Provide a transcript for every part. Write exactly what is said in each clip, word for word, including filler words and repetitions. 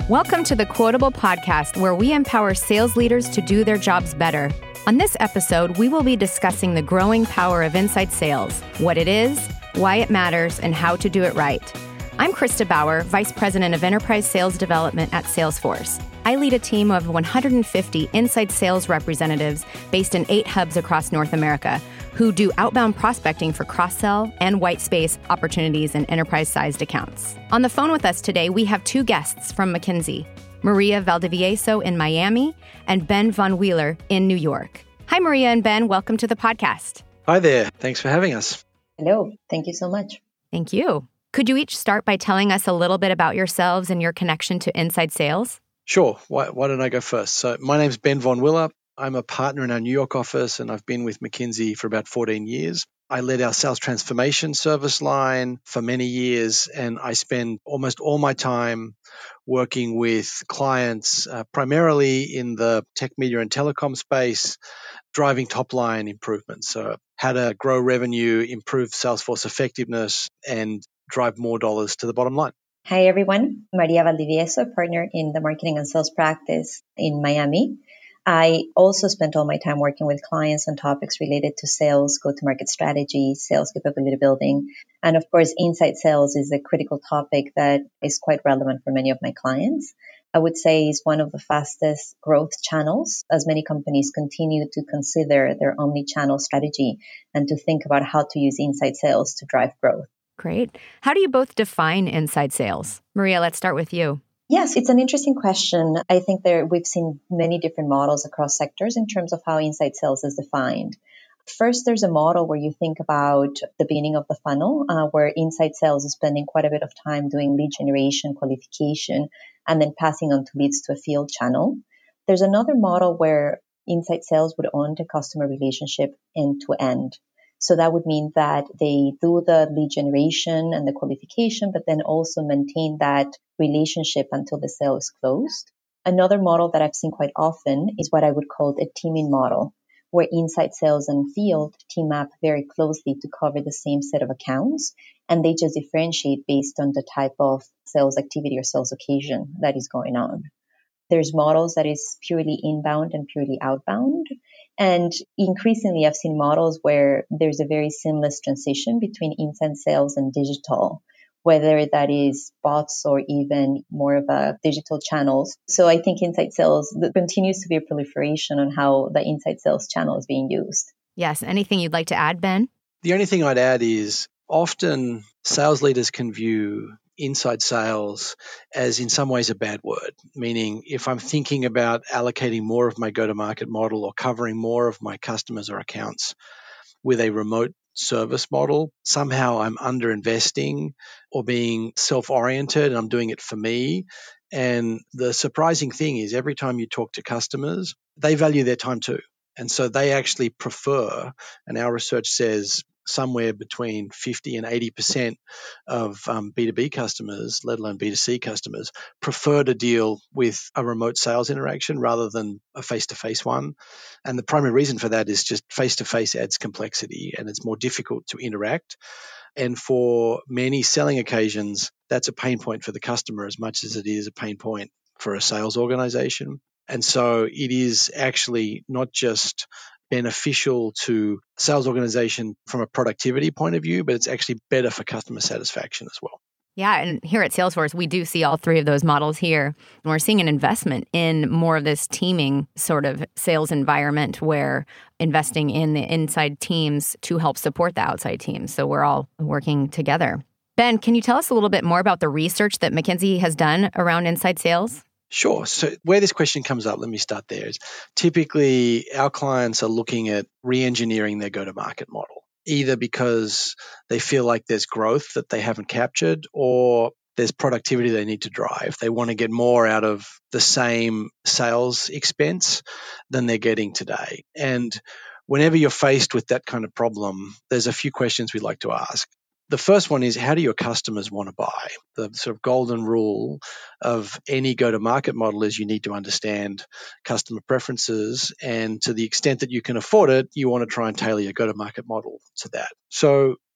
Welcome to the Quotable Podcast, where we empower sales leaders to do their jobs better. On this episode, we will be discussing the growing power of inside sales, what it is, why it matters, and how to do it right. I'm Krista Bauer, Vice President of Enterprise Sales Development at Salesforce. I lead a team of one hundred fifty inside sales representatives based in eight hubs across North America who do outbound prospecting for cross-sell and white space opportunities in enterprise-sized accounts. On the phone with us today, we have two guests from McKinsey, Maria Valdivieso in Miami and Ben Von Wheeler in New York. Hi, Maria and Ben. Welcome to the podcast. Hi there. Thanks for having us. Hello. Thank you so much. Thank you. Could you each start by telling us a little bit about yourselves and your connection to inside sales? Sure. Why, why don't I go first? So my name's Ben Von Wheeler. I'm a partner in our New York office, and I've been with McKinsey for about fourteen years. I led our sales transformation service line for many years, and I spend almost all my time working with clients, uh, primarily in the tech, media, and telecom space, driving top-line improvements. So how to grow revenue, improve Salesforce effectiveness, and drive more dollars to the bottom line. Hi, everyone. Maria Valdivieso, partner in the marketing and sales practice in Miami. I also spent all my time working with clients on topics related to sales, go-to-market strategy, sales capability building. And of course, inside sales is a critical topic that is quite relevant for many of my clients. I would say is one of the fastest growth channels as many companies continue to consider their omni-channel strategy and to think about how to use inside sales to drive growth. Great. How do you both define inside sales? Maria, let's start with you. Yes, it's an interesting question. I think there we've seen many different models across sectors in terms of how inside sales is defined. First, there's a model where you think about the beginning of the funnel, uh, where inside sales is spending quite a bit of time doing lead generation, qualification, and then passing on to leads to a field channel. There's another model where inside sales would own the customer relationship end to end. So that would mean that they do the lead generation and the qualification, but then also maintain that relationship until the sale is closed. Another model that I've seen quite often is what I would call a teaming model, where inside sales and field team up very closely to cover the same set of accounts, and they just differentiate based on the type of sales activity or sales occasion that is going on. There's models that is purely inbound and purely outbound. And increasingly, I've seen models where there's a very seamless transition between inside sales and digital, whether that is bots or even more of a digital channels. So I think inside sales, there continues to be a proliferation on how the inside sales channel is being used. Yes. Anything you'd like to add, Ben? The only thing I'd add is often sales leaders can view inside sales as in some ways a bad word, meaning if I'm thinking about allocating more of my go-to-market model or covering more of my customers or accounts with a remote service model, somehow I'm underinvesting or being self-oriented and I'm doing it for me. And the surprising thing is every time you talk to customers, they value their time too. And so they actually prefer, and our research says somewhere between fifty and eighty percent of um, B two B customers, let alone B two C customers, prefer to deal with a remote sales interaction rather than a face-to-face one. And the primary reason for that is just face-to-face adds complexity and it's more difficult to interact. And for many selling occasions, that's a pain point for the customer as much as it is a pain point for a sales organization. And so it is actually not just beneficial to a sales organization from a productivity point of view, but it's actually better for customer satisfaction as well. Yeah, and here at Salesforce, we do see all three of those models here. And we're seeing an investment in more of this teaming sort of sales environment where investing in the inside teams to help support the outside teams. So we're all working together. Ben, can you tell us a little bit more about the research that McKinsey has done around inside sales? Sure. So where this question comes up, let me start there. Is typically our clients are looking at re-engineering their go-to-market model, either because they feel like there's growth that they haven't captured or there's productivity they need to drive. They want to get more out of the same sales expense than they're getting today. And whenever you're faced with that kind of problem, there's a few questions we'd like to ask. The first one is, how do your customers want to buy? The sort of golden rule of any go-to-market model is you need to understand customer preferences, and to the extent that you can afford it, you want to try and tailor your go-to-market model to that. So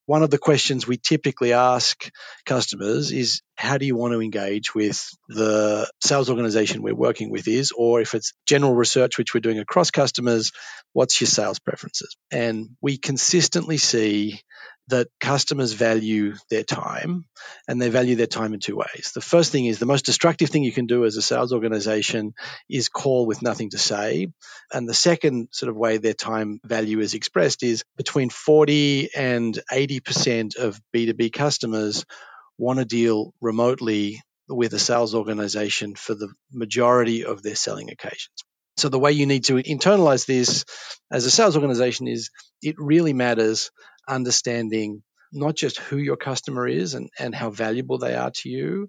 One of the questions we typically ask customers is, how do you want to engage with the sales organization we're working with is, or if it's general research, which we're doing across customers, what's your sales preferences? And we consistently see that customers value their time, and they value their time in two ways. The first thing is, the most destructive thing you can do as a sales organization is call with nothing to say. And the second sort of way their time value is expressed is between forty and eighty percent of B two B customers want to deal remotely with a sales organization for the majority of their selling occasions. So the way you need to internalize this as a sales organization is, it really matters understanding not just who your customer is and, and how valuable they are to you.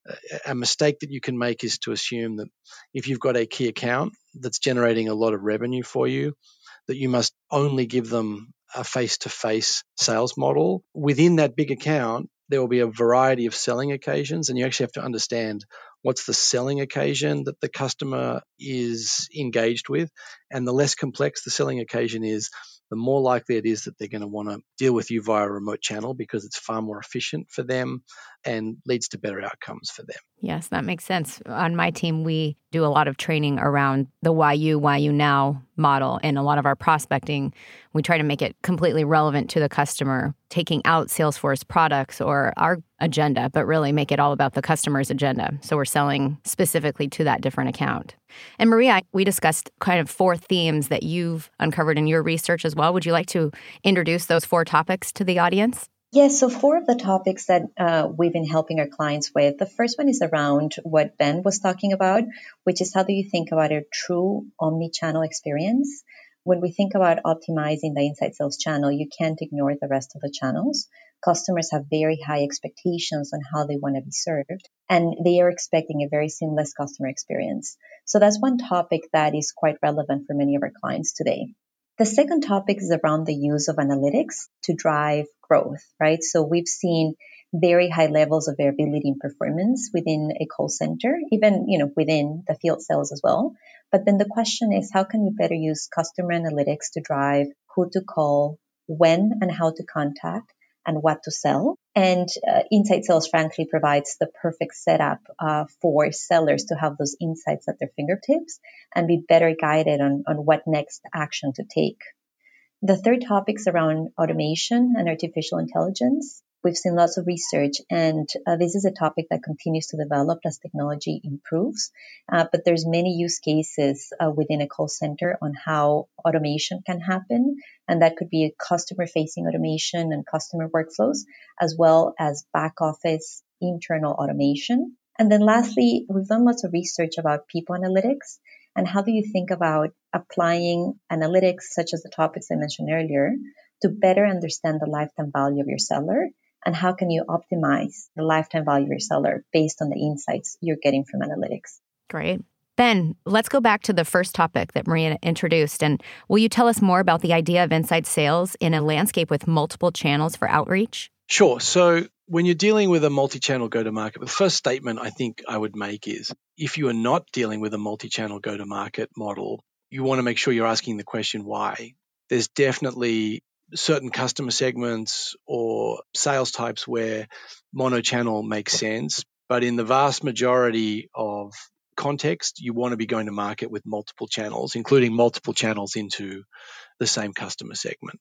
A mistake that you can make is to assume that if you've got a key account that's generating a lot of revenue for you, that you must only give them a face-to-face sales model. Within that big account, there will be a variety of selling occasions, and you actually have to understand what's the selling occasion that the customer is engaged with. And the less complex the selling occasion is, the more likely it is that they're going to want to deal with you via a remote channel, because it's far more efficient for them and leads to better outcomes for them. Yes, that makes sense. On my team, we do a lot of training around the why you, why you now model. And a lot of our prospecting, we try to make it completely relevant to the customer, taking out Salesforce products or our agenda, but really make it all about the customer's agenda. So we're selling specifically to that different account. And Maria, we discussed kind of four themes that you've uncovered in your research as well. Would you like to introduce those four topics to the audience? Yes, so four of the topics that uh, we've been helping our clients with. The first one is around what Ben was talking about, which is, how do you think about a true omni-channel experience? When we think about optimizing the inside sales channel, you can't ignore the rest of the channels. Customers have very high expectations on how they want to be served, and they are expecting a very seamless customer experience. So that's one topic that is quite relevant for many of our clients today. The second topic is around the use of analytics to drive growth, right? So we've seen very high levels of variability in performance within a call center, even, you know, within the field sales as well. But then the question is, how can you better use customer analytics to drive who to call, when and how to contact, and what to sell? And uh, Inside Sales, frankly, provides the perfect setup uh, for sellers to have those insights at their fingertips and be better guided on, on what next action to take. The third topic is around automation and artificial intelligence. We've seen lots of research, and uh, this is a topic that continues to develop as technology improves. Uh, but there's many use cases uh, within a call center on how automation can happen, and that could be a customer-facing automation and customer workflows, as well as back office internal automation. And then lastly, we've done lots of research about people analytics, and how do you think about applying analytics, such as the topics I mentioned earlier, to better understand the lifetime value of your seller? And how can you optimize the lifetime value of your seller based on the insights you're getting from analytics? Great. Ben, let's go back to the first topic that Maria introduced. And will you tell us more about the idea of inside sales in a landscape with multiple channels for outreach? Sure. So when you're dealing with a multi-channel go-to-market, the first statement I think I would make is, if you are not dealing with a multi-channel go-to-market model, you want to make sure you're asking the question, why? There's definitely certain customer segments or sales types where mono-channel makes sense. But in the vast majority of context, you want to be going to market with multiple channels, including multiple channels into the same customer segment.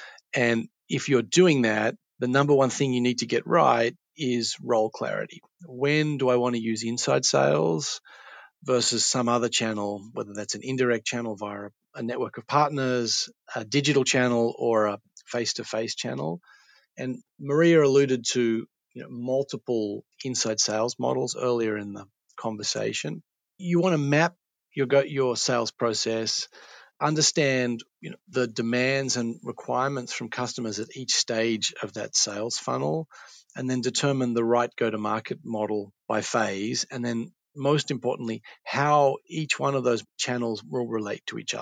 And if you're doing that, the number one thing you need to get right is role clarity. When do I want to use inside sales versus some other channel, whether that's an indirect channel via a network of partners, a digital channel, or a face-to-face channel? And Maria alluded to, you know, multiple inside sales models earlier in the conversation. You want to map your your sales process, understand, you know, the demands and requirements from customers at each stage of that sales funnel, and then determine the right go-to-market model by phase, and then most importantly, how each one of those channels will relate to each other.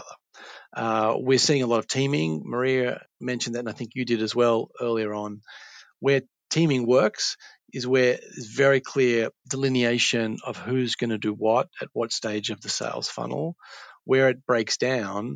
Uh, we're seeing a lot of teaming. Maria mentioned that, and I think you did as well earlier on. Where teaming works is where there's very clear delineation of who's going to do what at what stage of the sales funnel. Where it breaks down,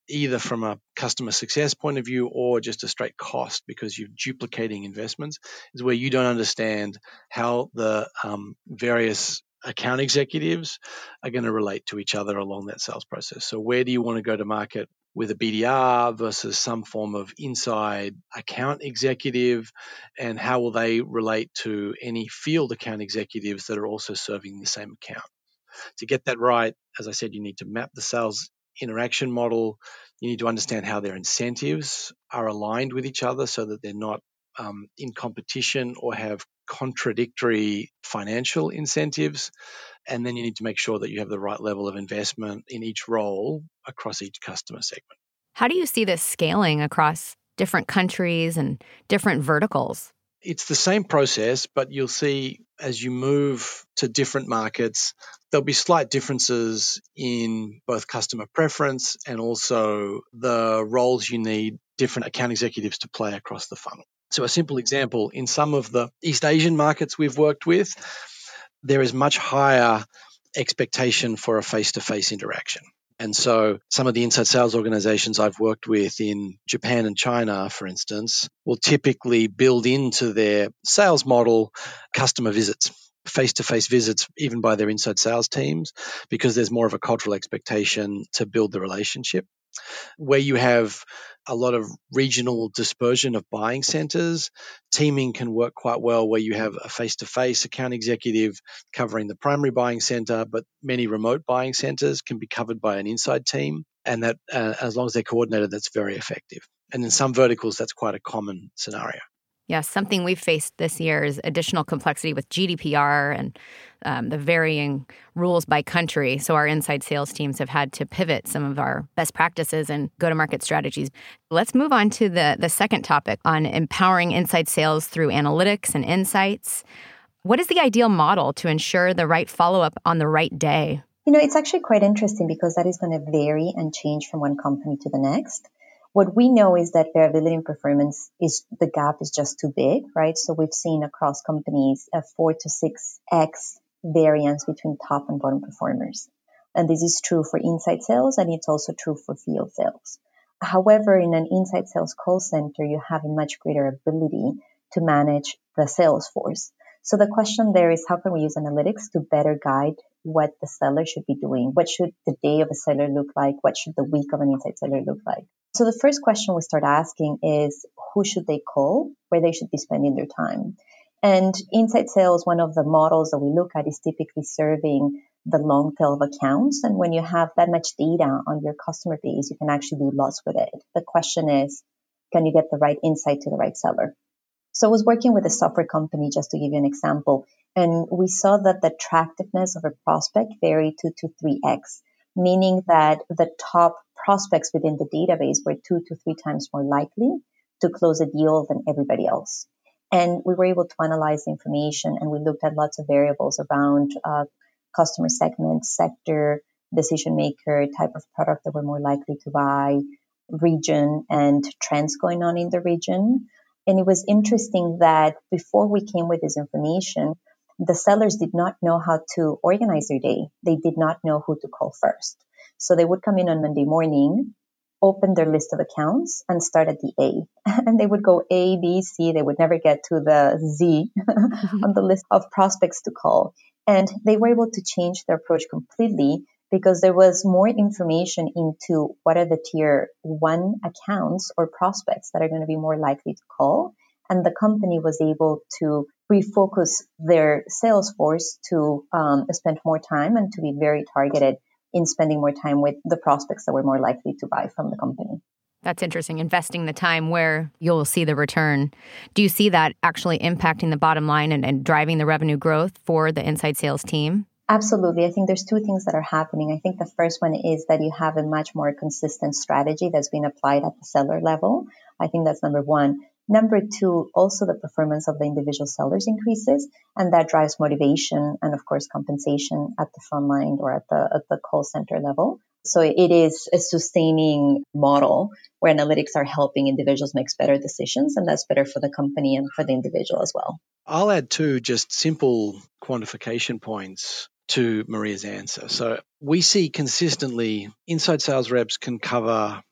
either from a customer success point of view or just a straight cost because you're duplicating investments, is where you don't understand how the um, various account executives are going to relate to each other along that sales process. So where do you want to go to market with a B D R versus some form of inside account executive, and how will they relate to any field account executives that are also serving the same account? To get that right, as I said, you need to map the sales interaction model. You need to understand how their incentives are aligned with each other so that they're not um, in competition or have contradictory financial incentives. And then you need to make sure that you have the right level of investment in each role across each customer segment. How do you see this scaling across different countries and different verticals? It's the same process, but you'll see as you move to different markets, there'll be slight differences in both customer preference and also the roles you need different account executives to play across the funnel. So a simple example, in some of the East Asian markets we've worked with, there is much higher expectation for a face-to-face interaction. And so some of the inside sales organizations I've worked with in Japan and China, for instance, will typically build into their sales model customer visits, face-to-face visits, even by their inside sales teams, because there's more of a cultural expectation to build the relationship. Where you have a lot of regional dispersion of buying centers, teaming can work quite well where you have a face-to-face account executive covering the primary buying center, but many remote buying centers can be covered by an inside team. And that, uh, as long as they're coordinated, that's very effective. And in some verticals, that's quite a common scenario. Yes, something we've faced this year is additional complexity with G D P R and um, the varying rules by country. So our inside sales teams have had to pivot some of our best practices and go-to-market strategies. Let's move on to the, the second topic on empowering inside sales through analytics and insights. What is the ideal model to ensure the right follow-up on the right day? You know, it's actually quite interesting because that is going to vary and change from one company to the next. What we know is that variability in performance is the gap is just too big, right? So we've seen across companies a four to six X variance between top and bottom performers. And this is true for inside sales and it's also true for field sales. However, in an inside sales call center, you have a much greater ability to manage the sales force. So the question there is, how can we use analytics to better guide what the seller should be doing? What should the day of a seller look like? What should the week of an inside seller look like? So the first question we start asking is, who should they call, where they should be spending their time? And inside sales, one of the models that we look at is typically serving the long tail of accounts. And when you have that much data on your customer base, you can actually do lots with it. The question is, can you get the right insight to the right seller? So I was working with a software company, just to give you an example, and we saw that the attractiveness of a prospect varied two to three X, meaning that the top prospects within the database were two to three times more likely to close a deal than everybody else. And we were able to analyze the information, and we looked at lots of variables around uh, customer segment, sector, decision maker, type of product that we're more likely to buy, region, and trends going on in the region. And it was interesting that before we came with this information, the sellers did not know how to organize their day. They did not know who to call first. So they would come in on Monday morning, open their list of accounts, and start at the A. And they would go A, B, C. They would never get to the Z on the list of prospects to call. And they were able to change their approach completely because there was more information into what are the tier one accounts or prospects that are going to be more likely to call. And the company was able to refocus their sales force to um, spend more time and to be very targeted in spending more time with the prospects that were more likely to buy from the company. That's interesting, investing the time where you'll see the return. Do you see that actually impacting the bottom line and, and driving the revenue growth for the inside sales team? Absolutely. I think there's two things that are happening. I think the first one is that you have a much more consistent strategy that's been applied at the seller level. I think that's number one. Number two, also the performance of the individual sellers increases, and that drives motivation and, of course, compensation at the front line or at the at the call center level. So it is a sustaining model where analytics are helping individuals make better decisions, and that's better for the company and for the individual as well. I'll add two just simple quantification points to Maria's answer. So we see consistently inside sales reps can cover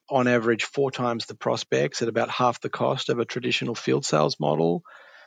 on average four times the prospects at about half the cost of a traditional field sales model.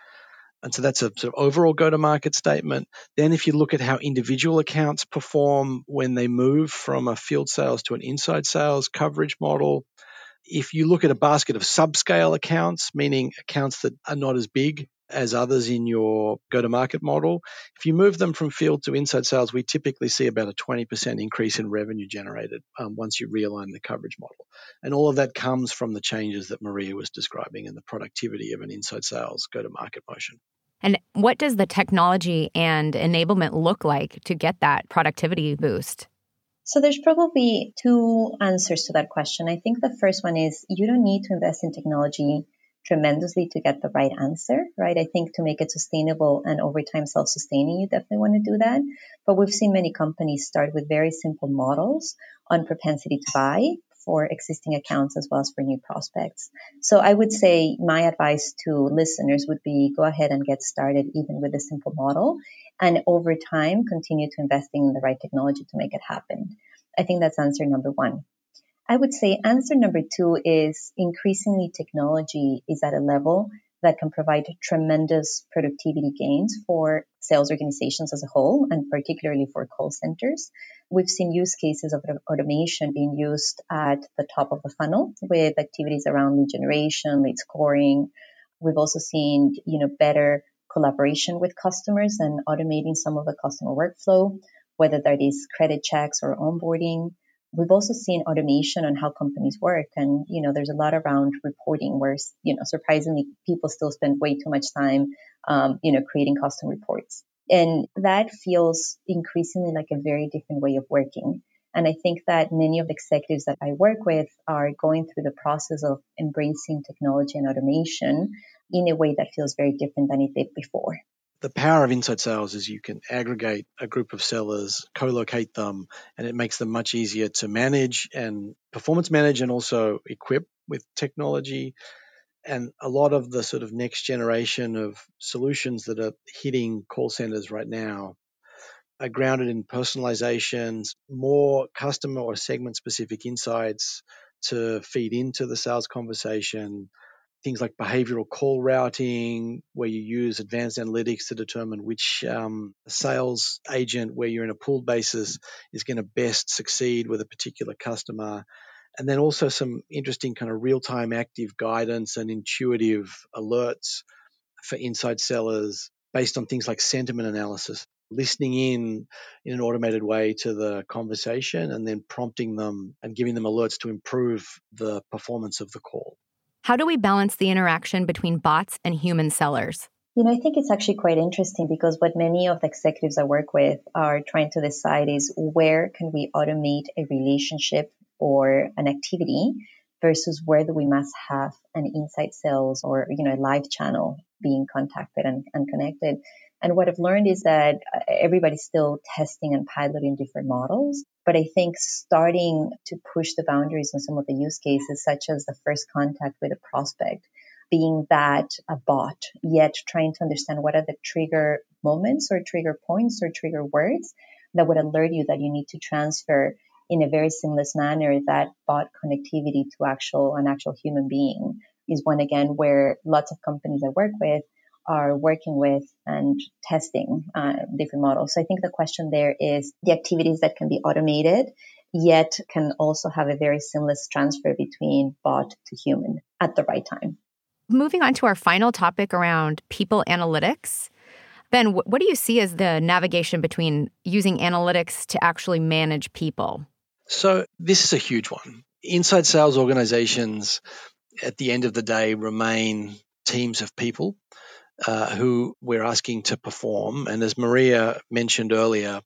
And so that's a sort of overall go-to-market statement. Then if you look at how individual accounts perform when they move from a field sales to an inside sales coverage model, if you look at a basket of subscale accounts, meaning accounts that are not as big as others in your go-to-market model, if you move them from field to inside sales, we typically see about a twenty percent increase in revenue generated um, once you realign the coverage model. And all of that comes from the changes that Maria was describing and the productivity of an inside sales go-to-market motion. And what does the technology and enablement look like to get that productivity boost? So there's probably two answers to that question. I think the first one is you don't need to invest in technology tremendously to get the right answer, right? I think to make it sustainable and over time self-sustaining, you definitely want to do that. But we've seen many companies start with very simple models on propensity to buy for existing accounts as well as for new prospects. So I would say my advice to listeners would be go ahead and get started even with a simple model, and over time continue to investing in the right technology to make it happen. I think that's answer number one. I would say answer number two is increasingly technology is at a level that can provide tremendous productivity gains for sales organizations as a whole, and particularly for call centers. We've seen use cases of automation being used at the top of the funnel with activities around lead generation, lead scoring. We've also seen, you know, better collaboration with customers and automating some of the customer workflow, whether that is credit checks or onboarding. We've also seen automation on how companies work. And, you know, there's a lot around reporting where, you know, surprisingly, people still spend way too much time, um, you know, creating custom reports. And that feels increasingly like a very different way of working. And I think that many of the executives that I work with are going through the process of embracing technology and automation in a way that feels very different than it did before. The power of inside sales is you can aggregate a group of sellers, co-locate them, and it makes them much easier to manage and performance manage and also equip with technology. And a lot of the sort of next generation of solutions that are hitting call centers right now are grounded in personalizations, more customer or segment specific insights to feed into the sales conversation. Things like behavioral call routing, where you use advanced analytics to determine which um, sales agent, where you're in a pooled basis, is going to best succeed with a particular customer. And then also some interesting kind of real-time active guidance and intuitive alerts for inside sellers based on things like sentiment analysis, listening in in an automated way to the conversation and then prompting them and giving them alerts to improve the performance of the call. How do we balance the interaction between bots and human sellers? You know, I think it's actually quite interesting because what many of the executives I work with are trying to decide is where can we automate a relationship or an activity versus where do we must have an inside sales or, you know, a live channel being contacted and, and connected. And what I've learned is that everybody's still testing and piloting different models. But I think starting to push the boundaries on some of the use cases, such as the first contact with a prospect, being that a bot, yet trying to understand what are the trigger moments or trigger points or trigger words that would alert you that you need to transfer in a very seamless manner that bot connectivity to actual an actual human being is one, again, where lots of companies I work with are working with and testing uh, different models. So I think the question there is the activities that can be automated, yet can also have a very seamless transfer between bot to human at the right time. Moving on to our final topic around people analytics. Ben, what do you see as the navigation between using analytics to actually manage people? So this is a huge one. Inside sales organizations, at the end of the day, remain teams of people uh, who we're asking to perform. And as Maria mentioned earlier,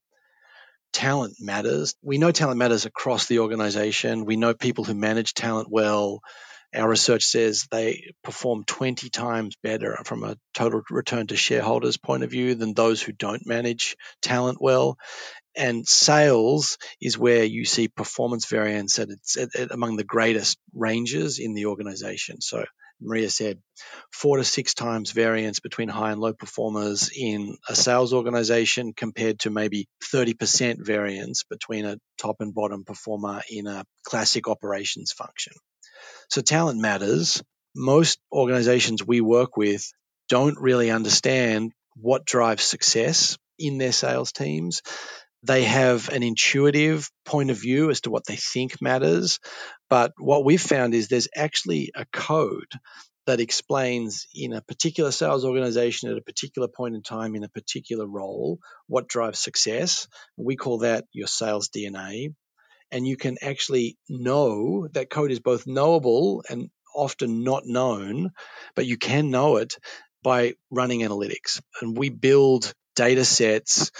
talent matters. We know talent matters across the organization. We know people who manage talent well. Our research says they perform twenty times better from a total return to shareholders point of view than those who don't manage talent well. And sales is where you see performance variance at, its, at, at among the greatest ranges in the organization. So Maria said, four to six times variance between high and low performers in a sales organization compared to maybe thirty percent variance between a top and bottom performer in a classic operations function. So talent matters. Most organizations we work with don't really understand what drives success in their sales teams. They have an intuitive point of view as to what they think matters. But what we've found is there's actually a code that explains in a particular sales organization at a particular point in time in a particular role what drives success. We call that your sales D N A. And you can actually know that code is both knowable and often not known, but you can know it by running analytics. And we build data sets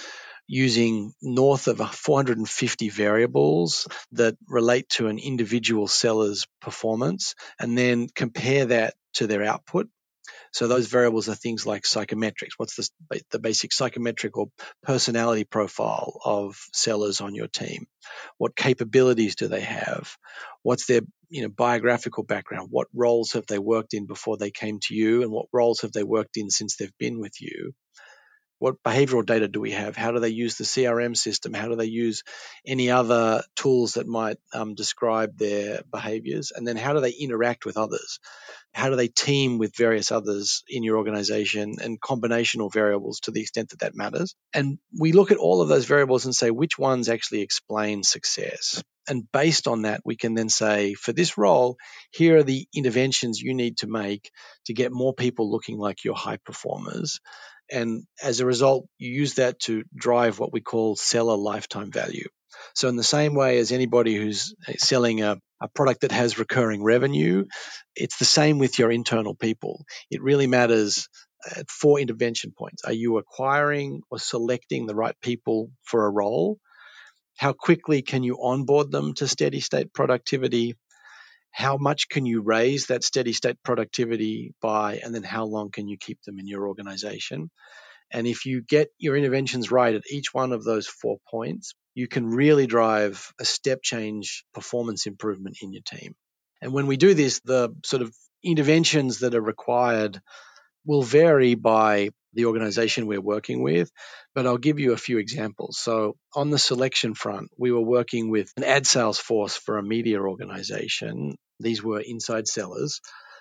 using north of four hundred fifty variables that relate to an individual seller's performance, and then compare that to their output. So those variables are things like psychometrics. What's the, the basic psychometric or personality profile of sellers on your team? What capabilities do they have? What's their you know, biographical background? What roles have they worked in before they came to you? And what roles have they worked in since they've been with you? What behavioral data do we have? How do they use the C R M system? How do they use any other tools that might um, describe their behaviors? And then how do they interact with others? How do they team with various others in your organization, and combinational variables to the extent that that matters? And we look at all of those variables and say which ones actually explain success. And based on that, we can then say, for this role, here are the interventions you need to make to get more people looking like your high performers. And as a result, you use that to drive what we call seller lifetime value. So in the same way as anybody who's selling a, a product that has recurring revenue, it's the same with your internal people. It really matters at four intervention points. Are you acquiring or selecting the right people for a role? How quickly can you onboard them to steady state productivity? How much can you raise that steady state productivity by, and then how long can you keep them in your organization? And if you get your interventions right at each one of those four points, you can really drive a step change performance improvement in your team. And when we do this, the sort of interventions that are required will vary by the organization we're working with, but I'll give you a few examples. So on the selection front, we were working with an ad sales force for a media organization. These were inside sellers,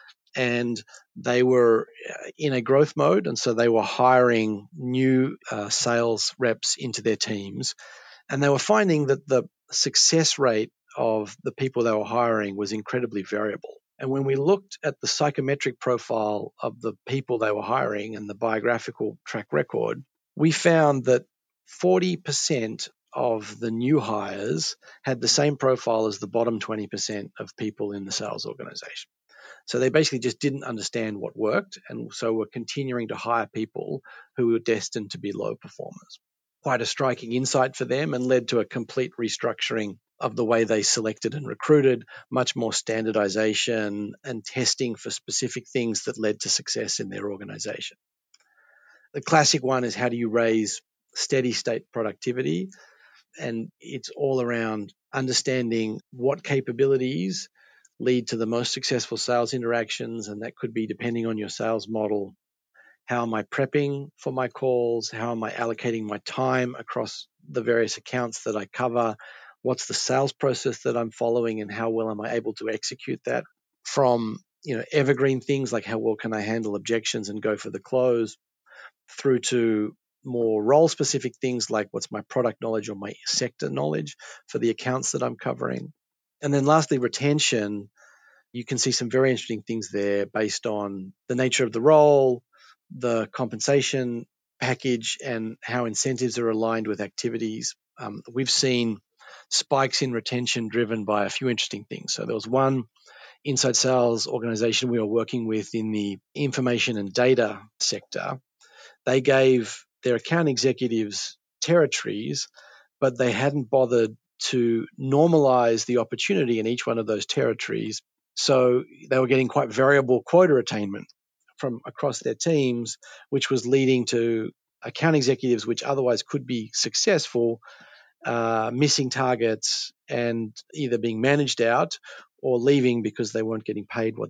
and they were in a growth mode, and so they were hiring new uh, sales reps into their teams, and they were finding that the success rate of the people they were hiring was incredibly variable. And when we looked at the psychometric profile of the people they were hiring and the biographical track record, we found that forty percent of the new hires had the same profile as the bottom twenty percent of people in the sales organization. So they basically just didn't understand what worked, and so were continuing to hire people who were destined to be low performers. Quite a striking insight for them, and led to a complete restructuring of the way they selected and recruited, much more standardization and testing for specific things that led to success in their organization. The classic one is, how do you raise steady state productivity? And it's all around understanding what capabilities lead to the most successful sales interactions, and that could be depending on your sales model. How am I prepping for my calls? How am I allocating my time across the various accounts that I cover? What's the sales process that I'm following, and how well am I able to execute that? From you know evergreen things like how well can I handle objections and go for the close, through to more role-specific things like what's my product knowledge or my sector knowledge for the accounts that I'm covering. And then lastly, retention. You can see some very interesting things there based on the nature of the role, the compensation package, and how incentives are aligned with activities. Um, we've seen spikes in retention driven by a few interesting things. So there was one inside sales organization we were working with in the information and data sector. They gave their account executives territories, but they hadn't bothered to normalize the opportunity in each one of those territories. So they were getting quite variable quota attainment from across their teams, which was leading to account executives which otherwise could be successful, uh, missing targets and either being managed out or leaving because they weren't getting paid what they had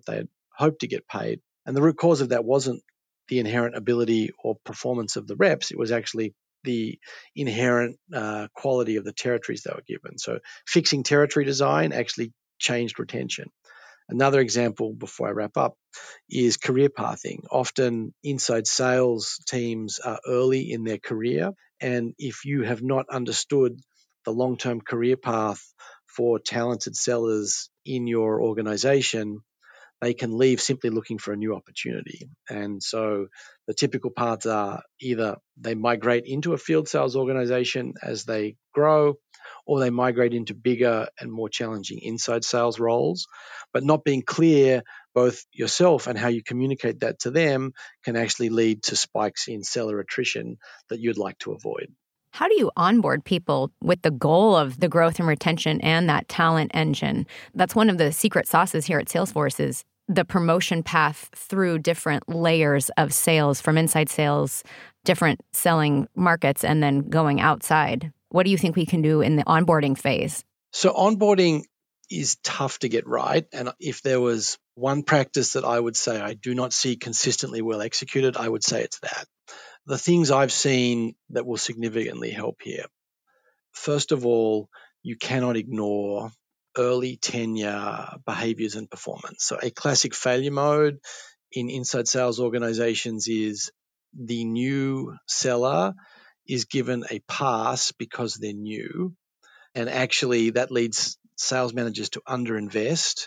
hope to get paid. And the root cause of that wasn't the inherent ability or performance of the reps. It was actually the inherent uh, quality of the territories they were given. So fixing territory design actually changed retention. Another example before I wrap up is career pathing. Often inside sales teams are early in their career, and if you have not understood the long-term career path for talented sellers in your organization, they can leave simply looking for a new opportunity. And so the typical paths are either they migrate into a field sales organization as they grow, or they migrate into bigger and more challenging inside sales roles. But not being clear, both yourself and how you communicate that to them, can actually lead to spikes in seller attrition that you'd like to avoid. How do you onboard people with the goal of the growth and retention and that talent engine? That's one of the secret sauces here at Salesforce is the promotion path through different layers of sales, from inside sales, different selling markets, and then going outside. What do you think we can do in the onboarding phase? So onboarding is tough to get right. And if there was one practice that I would say I do not see consistently well executed, I would say it's that. The things I've seen that will significantly help here. First of all, you cannot ignore early tenure behaviors and performance. So a classic failure mode in inside sales organizations is the new seller is given a pass because they're new. And actually that leads sales managers to underinvest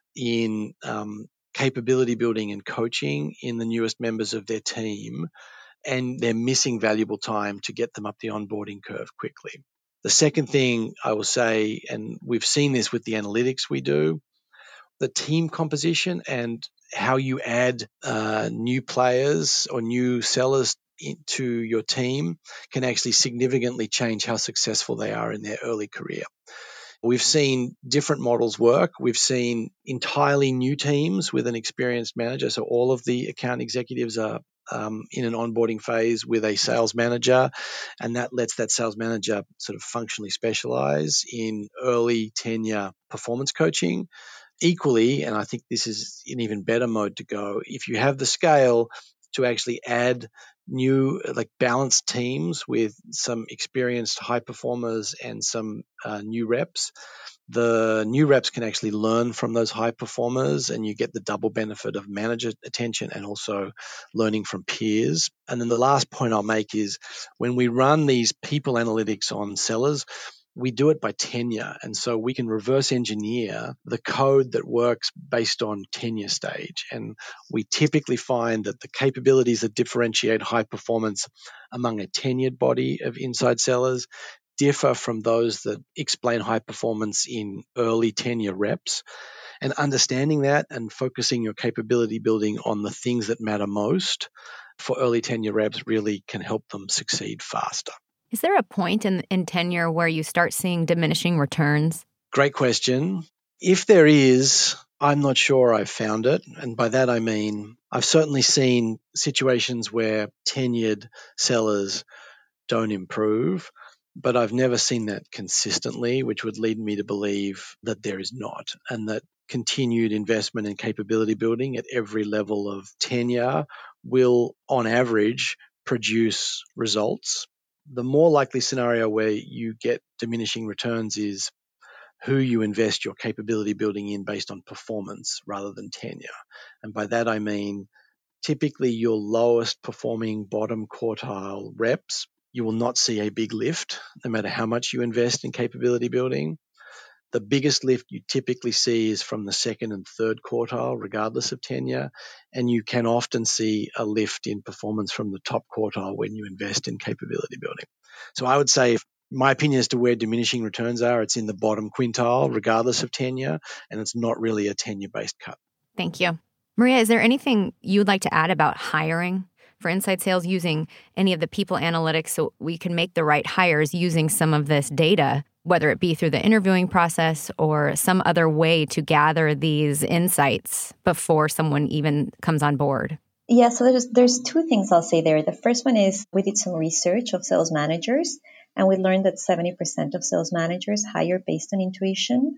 in um, capability building and coaching in the newest members of their team. And they're missing valuable time to get them up the onboarding curve quickly. The second thing I will say, and we've seen this with the analytics we do, the team composition and how you add uh, new players or new sellers into your team can actually significantly change how successful they are in their early career. We've seen different models work. We've seen entirely new teams with an experienced manager. So all of the account executives are um, in an onboarding phase with a sales manager, and that lets that sales manager sort of functionally specialize in early tenure performance coaching. Equally, and I think this is an even better mode to go, if you have the scale to actually add new, like balanced teams with some experienced high performers and some uh, new reps, the new reps can actually learn from those high performers, and you get the double benefit of manager attention and also learning from peers. And then the last point I'll make is when we run these people analytics on sellers, we do it by tenure. And so we can reverse engineer the code that works based on tenure stage. And we typically find that the capabilities that differentiate high performance among a tenured body of inside sellers differ from those that explain high performance in early tenure reps. And understanding that and focusing your capability building on the things that matter most for early tenure reps really can help them succeed faster. Is there a point in, in tenure where you start seeing diminishing returns? Great question. If there is, I'm not sure I've found it. And by that I mean, I've certainly seen situations where tenured sellers don't improve, but I've never seen that consistently, which would lead me to believe that there is not, and that continued investment in capability building at every level of tenure will, on average, produce results. The more likely scenario where you get diminishing returns is who you invest your capability building in based on performance rather than tenure. And by that I mean typically your lowest performing bottom quartile reps, you will not see a big lift no matter how much you invest in capability building. The biggest lift you typically see is from the second and third quartile, regardless of tenure, and you can often see a lift in performance from the top quartile when you invest in capability building. So I would say, if my opinion as to where diminishing returns are, it's in the bottom quintile, regardless of tenure, and it's not really a tenure-based cut. Thank you. Maria, is there anything you'd like to add about hiring for inside sales, using any of the people analytics so we can make the right hires using some of this data, whether it be through the interviewing process or some other way to gather these insights before someone even comes on board? Yeah, so there's there's two things I'll say there. The first one is we did some research of sales managers, and we learned that seventy percent of sales managers hire based on intuition.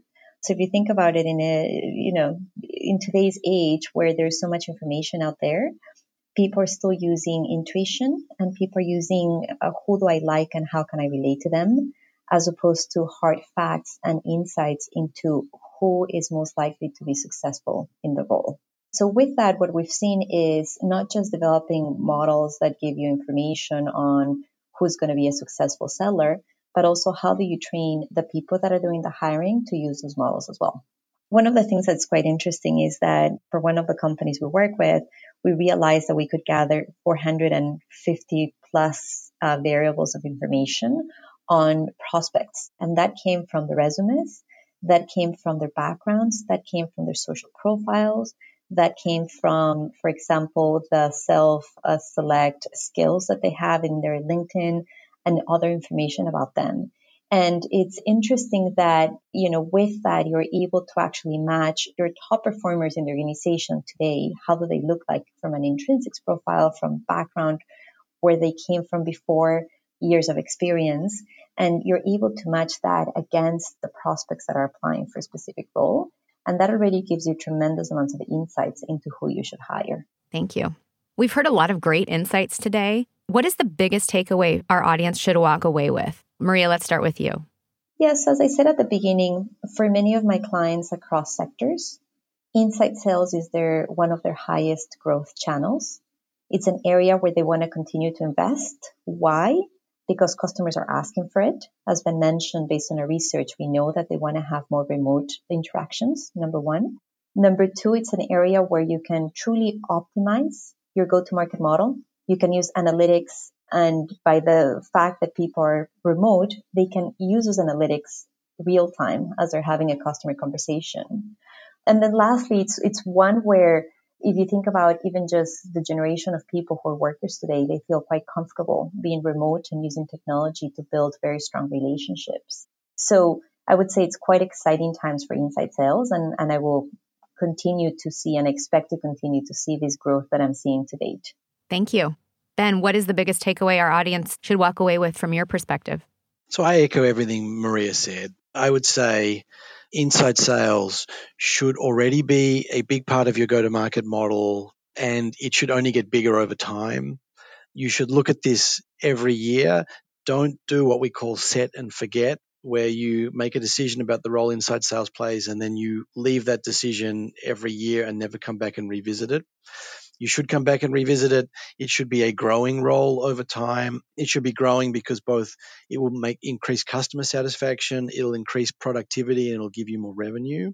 So if you think about it in a, you know, in today's age where there's so much information out there, people are still using intuition and people are using uh, who do I like and how can I relate to them, as opposed to hard facts and insights into who is most likely to be successful in the role. So with that, what we've seen is not just developing models that give you information on who's going to be a successful seller, but also how do you train the people that are doing the hiring to use those models as well. One of the things that's quite interesting is that for one of the companies we work with, we realized that we could gather four hundred fifty plus uh, variables of information on prospects. And that came from the resumes, that came from their backgrounds, that came from their social profiles, that came from, for example, the self-select uh, skills that they have in their LinkedIn and other information about them. And it's interesting that, you know, with that, you're able to actually match your top performers in the organization today. How do they look like from an intrinsics profile, from background, where they came from before, years of experience, and you're able to match that against the prospects that are applying for a specific role. And that already gives you tremendous amounts of insights into who you should hire. Thank you. We've heard a lot of great insights today. What is the biggest takeaway our audience should walk away with? Maria, let's start with you. Yes, as I said at the beginning, for many of my clients across sectors, inside sales is their one of their highest growth channels. It's an area where they want to continue to invest. Why? Because customers are asking for it. As been mentioned, based on our research, we know that they want to have more remote interactions, number one. Number two, it's an area where you can truly optimize your go-to-market model. You can use analytics, and by the fact that people are remote, they can use those analytics real time as they're having a customer conversation. And then lastly, it's it's one where if you think about even just the generation of people who are workers today, they feel quite comfortable being remote and using technology to build very strong relationships. So I would say it's quite exciting times for inside sales, and, and I will continue to see and expect to continue to see this growth that I'm seeing to date. Thank you. Ben, what is the biggest takeaway our audience should walk away with from your perspective? So I echo everything Maria said. I would say inside sales should already be a big part of your go-to-market model, and it should only get bigger over time. You should look at this every year. Don't do what we call set and forget, where you make a decision about the role inside sales plays and then you leave that decision every year and never come back and revisit it. You should come back and revisit it. It should be a growing role over time. It should be growing because both it will make increase customer satisfaction, it'll increase productivity, and it'll give you more revenue.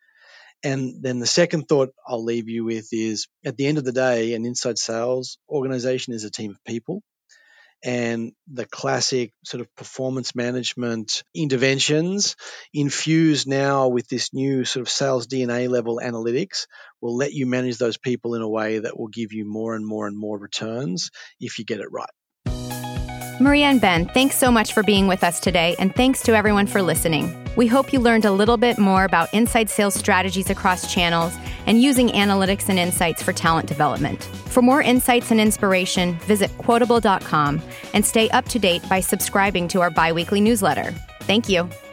And then the second thought I'll leave you with is, at the end of the day, an inside sales organization is a team of people. And the classic sort of performance management interventions infused now with this new sort of sales D N A level analytics will let you manage those people in a way that will give you more and more and more returns if you get it right. Maria and Ben, thanks so much for being with us today, and thanks to everyone for listening. We hope you learned a little bit more about inside sales strategies across channels and using analytics and insights for talent development. For more insights and inspiration, visit quotable dot com and stay up to date by subscribing to our biweekly newsletter. Thank you.